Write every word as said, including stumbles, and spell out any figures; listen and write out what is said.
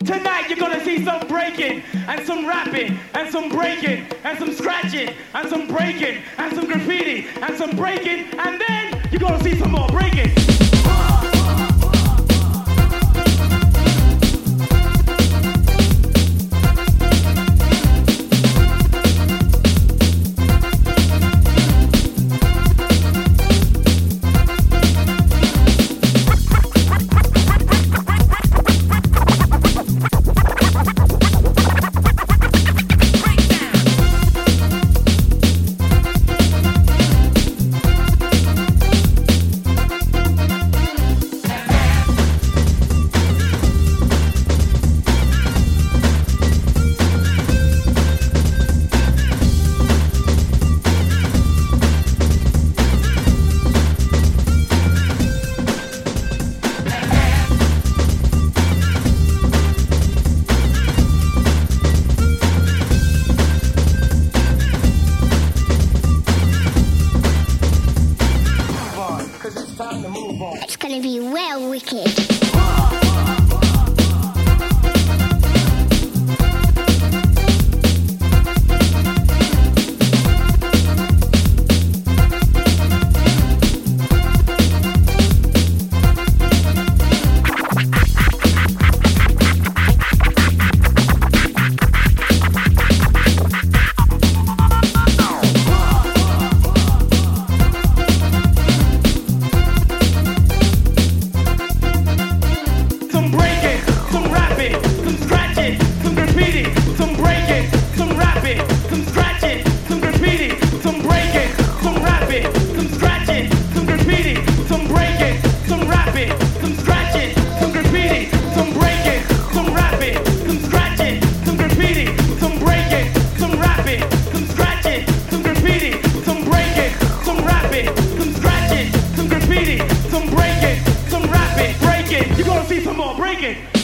Tonight you're gonna see some breaking and some rapping and some breaking and some scratching and some breaking and some graffiti and some breaking, and then you're gonna see some more breaking. It's gonna be well wicked. Some breaking.